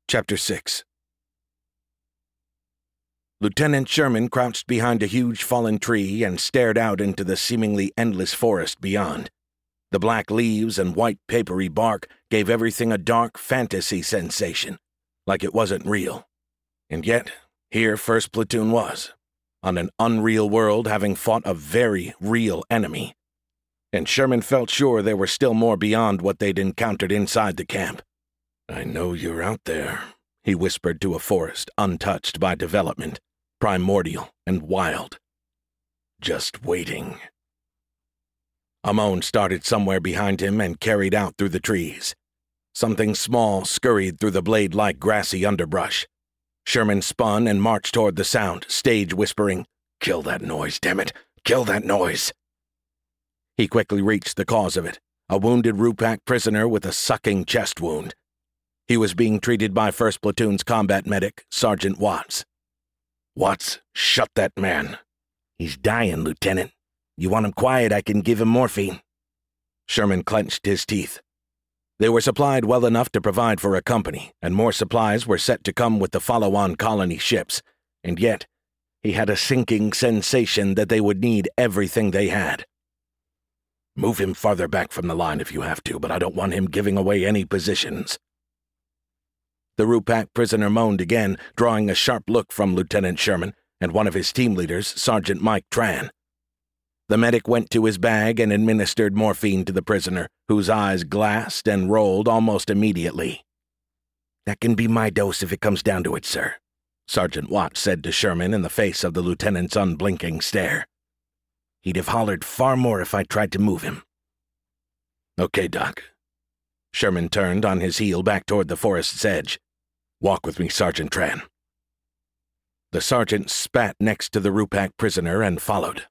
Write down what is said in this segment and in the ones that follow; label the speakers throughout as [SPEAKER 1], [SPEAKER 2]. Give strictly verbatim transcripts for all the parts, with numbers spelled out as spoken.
[SPEAKER 1] Chapter six. Lieutenant Sherman crouched behind a huge fallen tree and stared out into the seemingly endless forest beyond. The black leaves and white papery bark gave everything a dark fantasy sensation, like it wasn't real. And yet, here First Platoon was, on an unreal world having fought a very real enemy. And Sherman felt sure there were still more beyond what they'd encountered inside the camp. "I know you're out there," he whispered to a forest untouched by development, primordial and wild. "Just waiting." A moan started somewhere behind him and carried out through the trees. Something small scurried through the blade-like grassy underbrush. Sherman spun and marched toward the sound, stage whispering, "Kill that noise, damn it! Kill that noise!" He quickly reached the cause of it, a wounded Rupak prisoner with a sucking chest wound. He was being treated by First Platoon's combat medic, Sergeant Watts. "Watts, shut that man." "He's dying, Lieutenant. You want him quiet, I can give him morphine." Sherman clenched his teeth. They were supplied well enough to provide for a company, and more supplies were set to come with the follow-on colony ships, and yet he had a sinking sensation that they would need everything they had. "Move him farther back from the line if you have to, but I don't want him giving away any positions." The Rupak prisoner moaned again, drawing a sharp look from Lieutenant Sherman and one of his team leaders, Sergeant Mike Tran. The medic went to his bag and administered morphine to the prisoner, whose eyes glassed and rolled almost immediately. "That can be my dose if it comes down to it, sir," Sergeant Watts said to Sherman in the face of the lieutenant's unblinking stare. "He'd have hollered far more if I tried to move him." "Okay, Doc." Sherman turned on his heel back toward the forest's edge. "Walk with me, Sergeant Tran." The sergeant spat next to the Rupak prisoner and followed.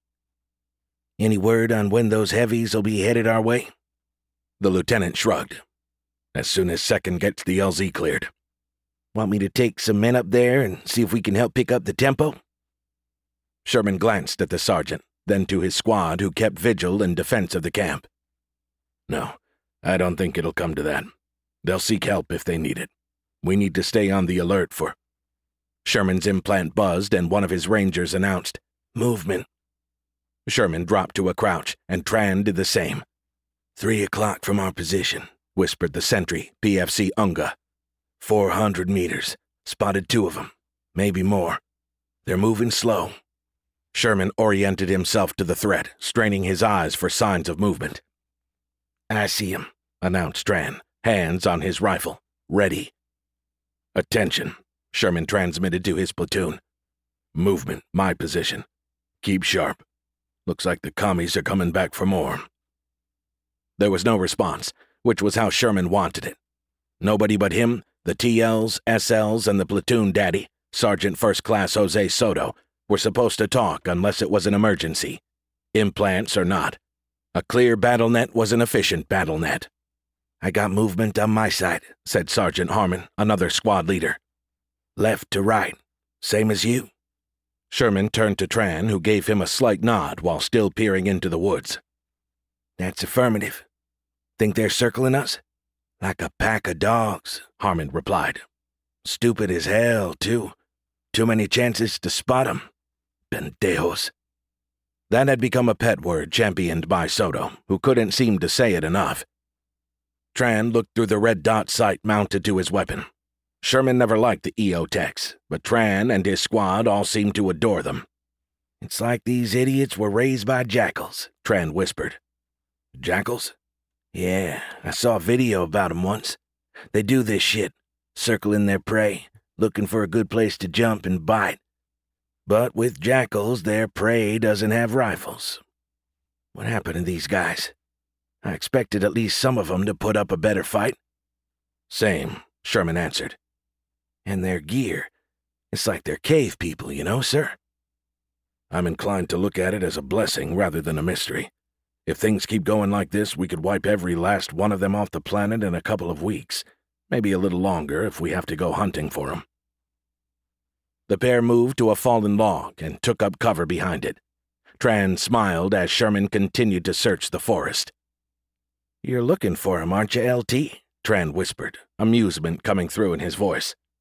[SPEAKER 1] "Any word on when those heavies will be headed our way?" The lieutenant shrugged. "As soon as Second gets the L Z cleared." "Want me to take some men up there and see if we can help pick up the tempo?" Sherman glanced at the sergeant, then to his squad who kept vigil in defense of the camp. "No, I don't think it'll come to that. They'll seek help if they need it. We need to stay on the alert for—" Sherman's implant buzzed and one of his rangers announced, "Movement." Sherman dropped to a crouch, and Tran did the same. Three o'clock from our position," whispered the sentry, P F C Unga. Four hundred meters. Spotted two of them. Maybe more. They're moving slow." Sherman oriented himself to the threat, straining his eyes for signs of movement. "I see him," announced Tran, hands on his rifle. "Ready." "Attention," Sherman transmitted to his platoon. "Movement, my position. Keep sharp. Looks like the commies are coming back for more." There was no response, which was how Sherman wanted it. Nobody but him, the T Ls, S Ls, and the platoon daddy, Sergeant First Class Jose Soto, were supposed to talk unless it was an emergency. Implants or not. A clear battle net was an efficient battle net. "I got movement on my side," said Sergeant Harmon, another squad leader. "Left to right. Same as you?" Sherman turned to Tran, who gave him a slight nod while still peering into the woods. "That's affirmative. Think they're circling us?" "Like a pack of dogs," Harmon replied. "Stupid as hell, too. Too many chances to spot 'em. Pendejos." That had become a pet word championed by Soto, who couldn't seem to say it enough. Tran looked through the red dot sight mounted to his weapon. Sherman never liked the E O techs, but Tran and his squad all seemed to adore them. "It's like these idiots were raised by jackals," Tran whispered. "Jackals?" "Yeah, I saw a video about 'em once. They do this shit, circling their prey, looking for a good place to jump and bite. But with jackals, their prey doesn't have rifles. What happened to these guys? I expected at least some of them to put up a better fight." "Same," Sherman answered. "And their gear. It's like they're cave people, you know, sir?" "I'm inclined to look at it as a blessing rather than a mystery. If things keep going like this, we could wipe every last one of them off the planet in a couple of weeks. Maybe a little longer if we have to go hunting for them." The pair moved to a fallen log and took up cover behind it. Tran smiled as Sherman continued to search the forest. "You're looking for him, aren't you, L T?" Tran whispered, amusement coming through in his voice.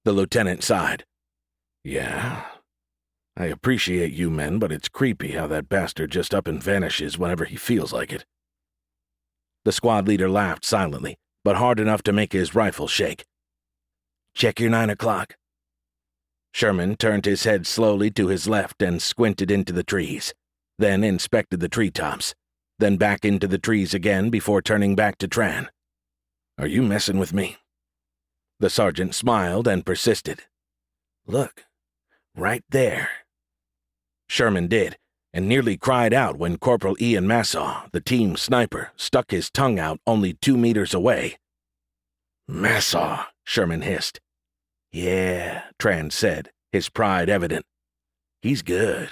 [SPEAKER 1] The lieutenant sighed. Yeah. I appreciate you men, but it's creepy how that bastard just up and vanishes whenever he feels like it. The squad leader laughed silently, but hard enough to make his rifle shake. Check your nine o'clock. Sherman turned his head slowly to his left and squinted into the trees, then inspected the treetops, then back into the trees again before turning back to Tran. Are you messing with me? The sergeant smiled and persisted. Look, right there. Sherman did, and nearly cried out when Corporal Ian Massaw, the team sniper, stuck his tongue out only two meters away. Massaw, Sherman hissed. Yeah, Tran said, his pride evident. He's good.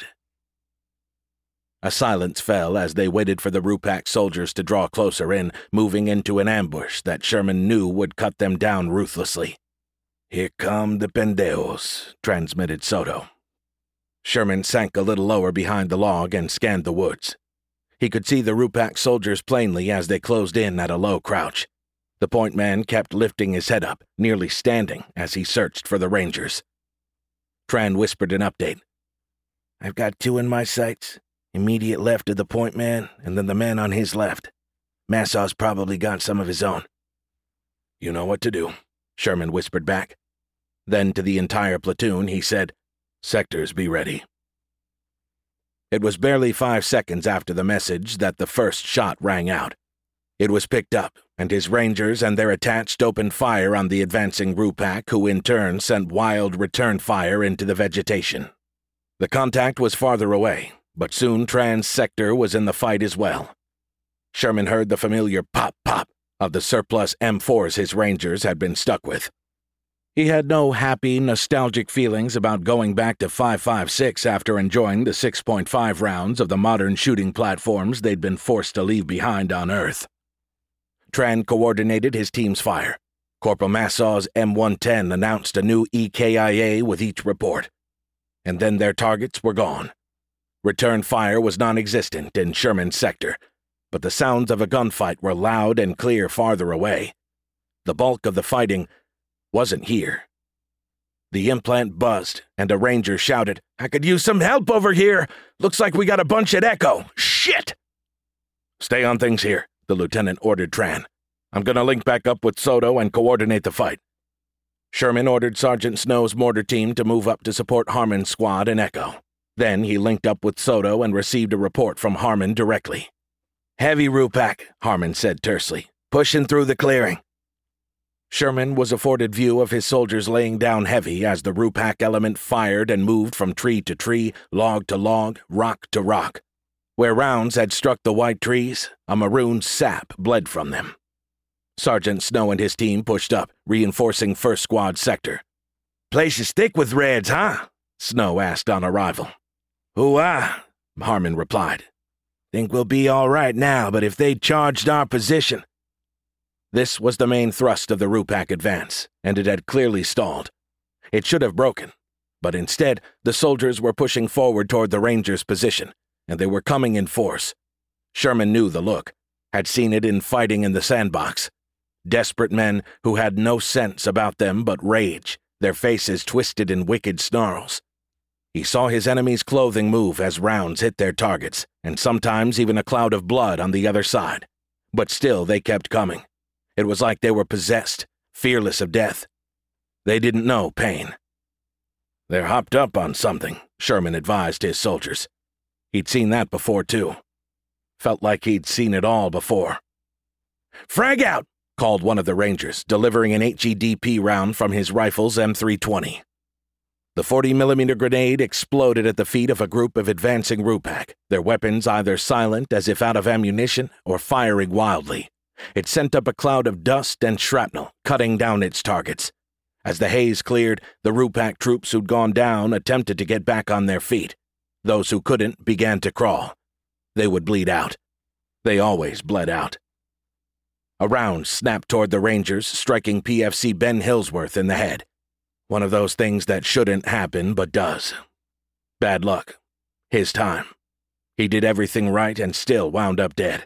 [SPEAKER 1] A silence fell as they waited for the Rupak soldiers to draw closer in, moving into an ambush that Sherman knew would cut them down ruthlessly. Here come the pendejos, transmitted Soto. Sherman sank a little lower behind the log and scanned the woods. He could see the Rupak soldiers plainly as they closed in at a low crouch. The point man kept lifting his head up, nearly standing, as he searched for the Rangers. Tran whispered an update. I've got two in my sights, immediate left of the point man, and then the man on his left. Massaw's probably got some of his own. You know what to do, Sherman whispered back. Then to the entire platoon he said, Sectors be ready. It was barely five seconds after the message that the first shot rang out. It was picked up, and his Rangers and their attached opened fire on the advancing Rupak, who in turn sent wild return fire into the vegetation. The contact was farther away, but soon Tran's sector was in the fight as well. Sherman heard the familiar pop-pop of the surplus M fours his Rangers had been stuck with. He had no happy, nostalgic feelings about going back to five five six after enjoying the six point five rounds of the modern shooting platforms they'd been forced to leave behind on Earth. Tran coordinated his team's fire. Corporal Massaw's M one ten announced a new E K I A with each report. And then their targets were gone. Return fire was non-existent in Sherman's sector, but the sounds of a gunfight were loud and clear farther away. The bulk of the fighting wasn't here. The implant buzzed, and a Ranger shouted, I could use some help over here! Looks like we got a bunch at Echo! Shit! Stay on things here, the lieutenant ordered Tran. I'm gonna link back up with Soto and coordinate the fight. Sherman ordered Sergeant Snow's mortar team to move up to support Harmon's squad in Echo. Then he linked up with Soto and received a report from Harmon directly. Heavy Rupak, Harmon said tersely, pushing through the clearing. Sherman was afforded view of his soldiers laying down heavy as the Rupak element fired and moved from tree to tree, log to log, rock to rock. Where rounds had struck the white trees, a maroon sap bled from them. Sergeant Snow and his team pushed up, reinforcing first Squad sector. Place is thick with Reds, huh? Snow asked on arrival. Ooh-ah, Harmon replied. Think we'll be all right now, but if they charged our position... This was the main thrust of the Rupak advance, and it had clearly stalled. It should have broken, but instead, the soldiers were pushing forward toward the Rangers' position, and they were coming in force. Sherman knew the look, had seen it in fighting in the sandbox. Desperate men who had no sense about them but rage, their faces twisted in wicked snarls. He saw his enemy's clothing move as rounds hit their targets, and sometimes even a cloud of blood on the other side. But still they kept coming. It was like they were possessed, fearless of death. They didn't know pain. They're hopped up on something, Sherman advised his soldiers. He'd seen that before, too. Felt like he'd seen it all before. Frag out, called one of the Rangers, delivering an H E D P round from his rifle's M three twenty. The forty millimeter grenade exploded at the feet of a group of advancing Rupak, their weapons either silent as if out of ammunition or firing wildly. It sent up a cloud of dust and shrapnel, cutting down its targets. As the haze cleared, the Rupak troops who'd gone down attempted to get back on their feet. Those who couldn't began to crawl. They would bleed out. They always bled out. A round snapped toward the Rangers, striking P F C Ben Hillsworth in the head. One of those things that shouldn't happen but does. Bad luck. His time. He did everything right and still wound up dead.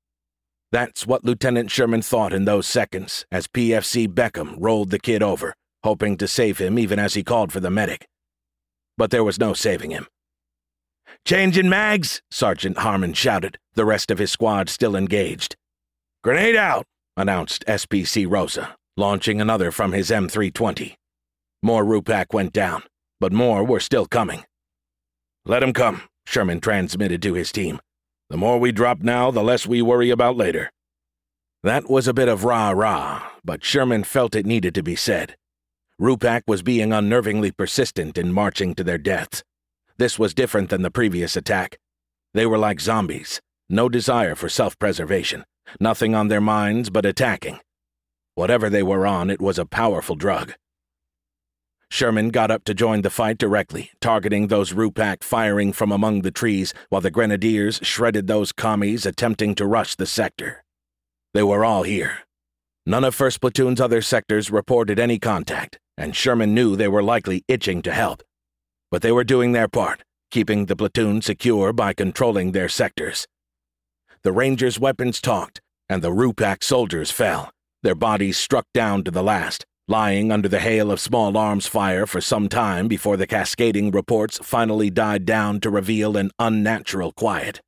[SPEAKER 1] That's what Lieutenant Sherman thought in those seconds as P F C Beckham rolled the kid over, hoping to save him even as he called for the medic. But there was no saving him. "Changing mags!" Sergeant Harmon shouted, the rest of his squad still engaged. "Grenade out!" announced S P C Rosa, launching another from his M three twenty. More Rupak went down, but more were still coming. "Let 'em come," Sherman transmitted to his team. "The more we drop now, the less we worry about later." That was a bit of rah-rah, but Sherman felt it needed to be said. Rupak was being unnervingly persistent in marching to their deaths. This was different than the previous attack. They were like zombies, no desire for self-preservation, nothing on their minds but attacking. Whatever they were on, it was a powerful drug. Sherman got up to join the fight directly, targeting those Rupak firing from among the trees while the Grenadiers shredded those commies attempting to rush the sector. They were all here. None of First Platoon's other sectors reported any contact, and Sherman knew they were likely itching to help. But they were doing their part, keeping the platoon secure by controlling their sectors. The Rangers' weapons talked, and the Rupak soldiers fell, their bodies struck down to the last, lying under the hail of small arms fire for some time before the cascading reports finally died down to reveal an unnatural quiet.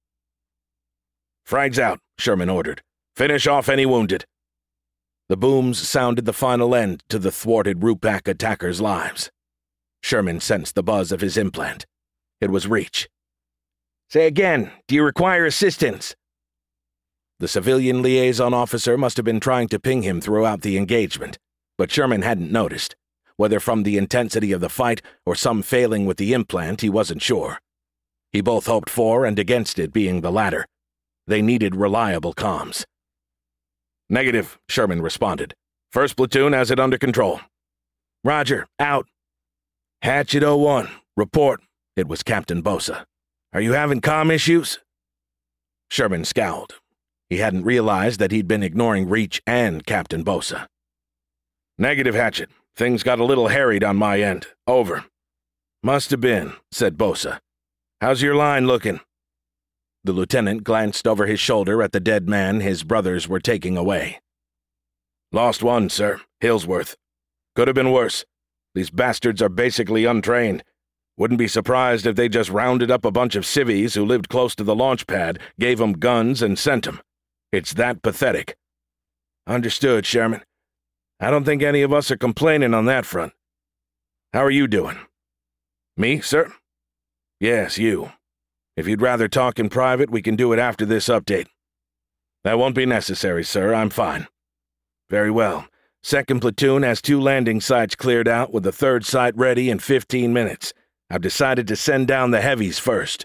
[SPEAKER 1] "Frags out," Sherman ordered. "Finish off any wounded." The booms sounded the final end to the thwarted Rupak attackers' lives. Sherman sensed the buzz of his implant. It was Reach. "Say again, do you require assistance?" The civilian liaison officer must have been trying to ping him throughout the engagement, but Sherman hadn't noticed. Whether from the intensity of the fight or some failing with the implant, he wasn't sure. He both hoped for and against it being the latter. They needed reliable comms. "Negative," Sherman responded. "First Platoon has it under control." "Roger, out." "Hatchet oh one, report." It was Captain Bosa. "Are you having comm issues?" Sherman scowled. He hadn't realized that he'd been ignoring Reach and Captain Bosa. "Negative, Hatchet. Things got a little harried on my end. Over." "Must have been," said Bosa. "How's your line looking?" The lieutenant glanced over his shoulder at the dead man his brothers were taking away. "Lost one, sir. Hillsworth. Could have been worse. These bastards are basically untrained. Wouldn't be surprised if they just rounded up a bunch of civvies who lived close to the launch pad, gave them guns, and sent them. It's that pathetic." "Understood, Sherman. I don't think any of us are complaining on that front. How are you doing?" "Me, sir?" "Yes, you. If you'd rather talk in private, we can do it after this update." "That won't be necessary, sir. I'm fine." "Very well. Second Platoon has two landing sites cleared out with the third site ready in fifteen minutes. I've decided to send down the heavies first."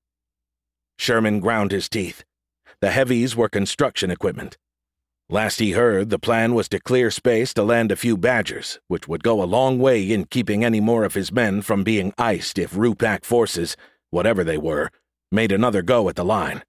[SPEAKER 1] Sherman ground his teeth. The heavies were construction equipment. Last he heard, the plan was to clear space to land a few Badgers, which would go a long way in keeping any more of his men from being iced if Rupak forces, whatever they were, made another go at the line.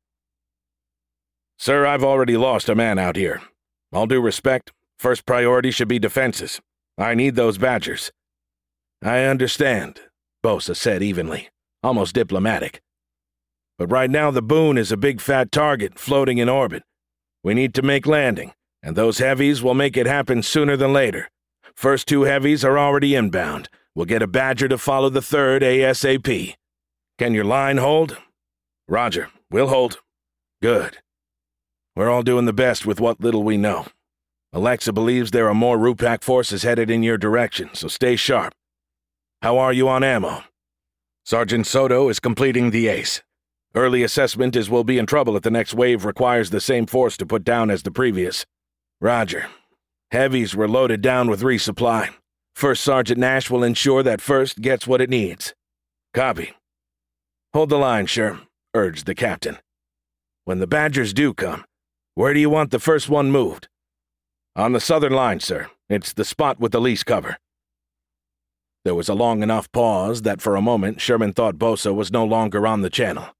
[SPEAKER 1] "Sir, I've already lost a man out here. All due respect, first priority should be defenses. I need those Badgers." "I understand," Bosa said evenly, almost diplomatic. "But right now the Boone is a big fat target floating in orbit. We need to make landing, and those heavies will make it happen sooner than later. First two heavies are already inbound. We'll get a Badger to follow the third ASAP. Can your line hold?" "Roger, we'll hold." "Good. We're all doing the best with what little we know. Alexa believes there are more Rupak forces headed in your direction, so stay sharp. How are you on ammo?" "Sergeant Soto is completing the ace. Early assessment is we'll be in trouble if the next wave requires the same force to put down as the previous." "Roger. Heavies were loaded down with resupply. First Sergeant Nash will ensure that First gets what it needs." "Copy." "Hold the line, Sher," urged the captain. "When the Badgers do come, where do you want the first one moved?" "On the southern line, sir. It's the spot with the least cover." There was a long enough pause that for a moment Sherman thought Bosa was no longer on the channel.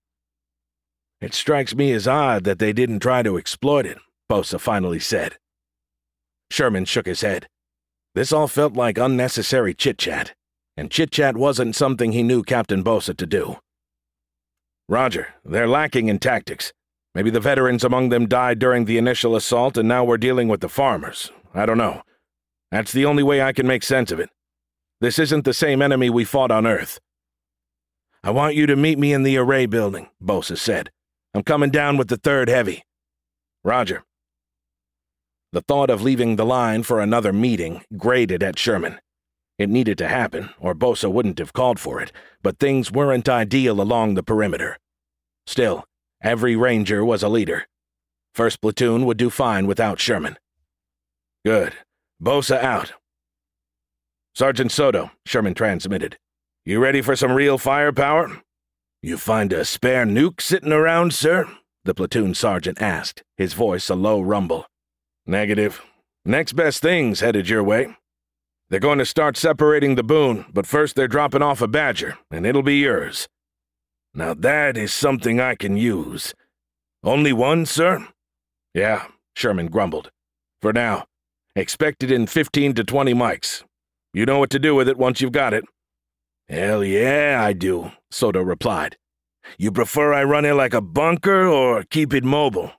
[SPEAKER 1] "It strikes me as odd that they didn't try to exploit it," Bosa finally said. Sherman shook his head. This all felt like unnecessary chit-chat, and chit-chat wasn't something he knew Captain Bosa to do. "Roger, they're lacking in tactics. Maybe the veterans among them died during the initial assault and now we're dealing with the farmers. I don't know. That's the only way I can make sense of it. This isn't the same enemy we fought on Earth. I want you to meet me in the array building, Bosa said. I'm coming down with the third Heavy. Roger. The thought of leaving the line for another meeting grated at Sherman. It needed to happen, or Bosa wouldn't have called for it, but things weren't ideal along the perimeter. Still, every Ranger was a leader. First Platoon would do fine without Sherman. Good. Bosa out. Sergeant Soto, Sherman transmitted. You ready for some real firepower? You find a spare nuke sitting around, sir? The platoon sergeant asked, his voice a low rumble. Negative. Next best thing's headed your way. They're going to start separating the Boone, but first they're dropping off a Badger, and it'll be yours. Now that is something I can use. Only one, sir? Yeah, Sherman grumbled. For now. Expect it in fifteen to twenty mics. You know what to do with it once you've got it. Hell yeah, I do, Soto replied. You prefer I run it like a bunker or keep it mobile?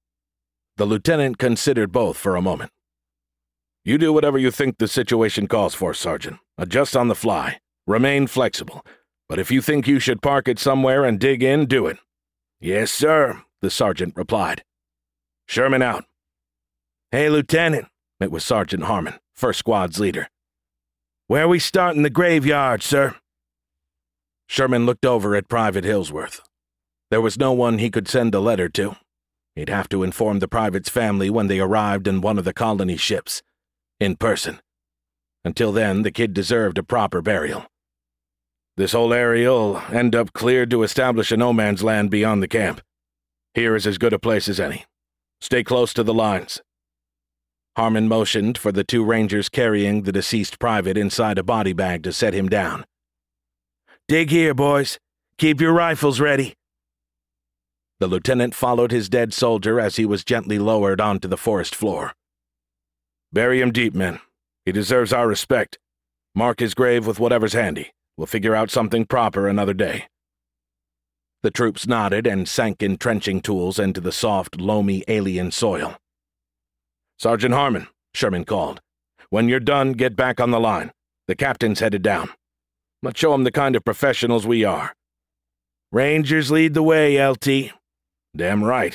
[SPEAKER 1] The lieutenant considered both for a moment. You do whatever you think the situation calls for, Sergeant. Adjust on the fly. Remain flexible. But if you think you should park it somewhere and dig in, do it. Yes, sir, the sergeant replied. Sherman out. Hey, Lieutenant, it was Sergeant Harmon, first squad's leader. Where are we starting the graveyard, sir? Sherman looked over at Private Hillsworth. There was no one he could send a letter to. He'd have to inform the private's family when they arrived in one of the colony ships. In person. Until then, the kid deserved a proper burial. This whole area'll end up cleared to establish a no-man's land beyond the camp. Here is as good a place as any. Stay close to the lines. Harmon motioned for the two Rangers carrying the deceased private inside a body bag to set him down. Dig here, boys. Keep your rifles ready. The lieutenant followed his dead soldier as he was gently lowered onto the forest floor. Bury him deep, men. He deserves our respect. Mark his grave with whatever's handy. We'll figure out something proper another day. The troops nodded and sank entrenching tools into the soft, loamy alien soil. Sergeant Harmon, Sherman called. When you're done, get back on the line. The captain's headed down. Let's show him the kind of professionals we are. Rangers lead the way, L T. Damn right.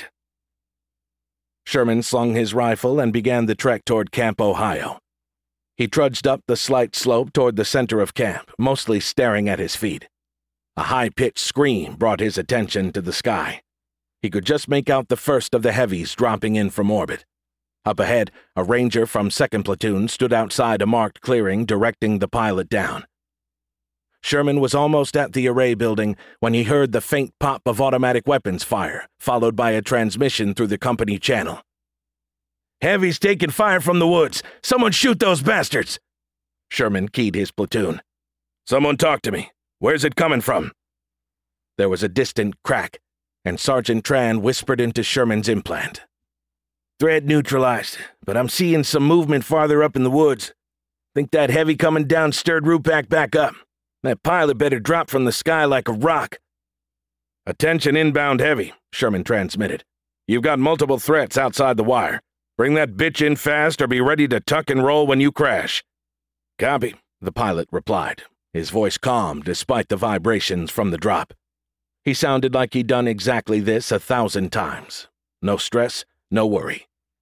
[SPEAKER 1] Sherman slung his rifle and began the trek toward Camp Ohio. He trudged up the slight slope toward the center of camp, mostly staring at his feet. A high-pitched scream brought his attention to the sky. He could just make out the first of the heavies dropping in from orbit. Up ahead, a Ranger from second Platoon stood outside a marked clearing directing the pilot down. Sherman was almost at the array building when he heard the faint pop of automatic weapons fire, followed by a transmission through the company channel. Heavy's taking fire from the woods. Someone shoot those bastards! Sherman keyed his platoon. Someone talk to me. Where's it coming from? There was a distant crack, and Sergeant Tran whispered into Sherman's implant. Threat neutralized, but I'm seeing some movement farther up in the woods. Think that heavy coming down stirred Rupak back up. That pilot better drop from the sky like a rock. Attention inbound heavy, Sherman transmitted. You've got multiple threats outside the wire. Bring that bitch in fast or be ready to tuck and roll when you crash. Copy, the pilot replied, his voice calm despite the vibrations from the drop. He sounded like he'd done exactly this a thousand times. No stress, no worry.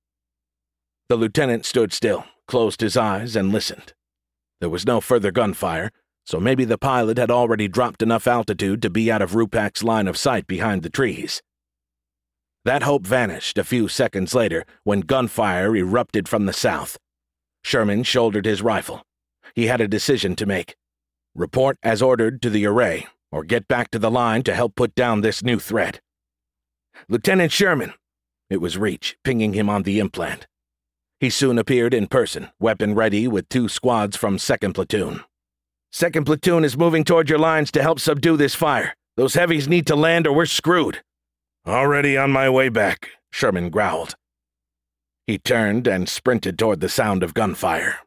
[SPEAKER 1] The lieutenant stood still, closed his eyes, and listened. There was no further gunfire, so maybe the pilot had already dropped enough altitude to be out of Rupak's line of sight behind the trees. That hope vanished a few seconds later when gunfire erupted from the south. Sherman shouldered his rifle. He had a decision to make. Report as ordered to the array, or get back to the line to help put down this new threat. Lieutenant Sherman! It was Reach, pinging him on the implant. He soon appeared in person, weapon ready with two squads from second Platoon. Second Platoon is moving toward your lines to help subdue this fire. Those heavies need to land or we're screwed. Already on my way back, Sherman growled. He turned and sprinted toward the sound of gunfire.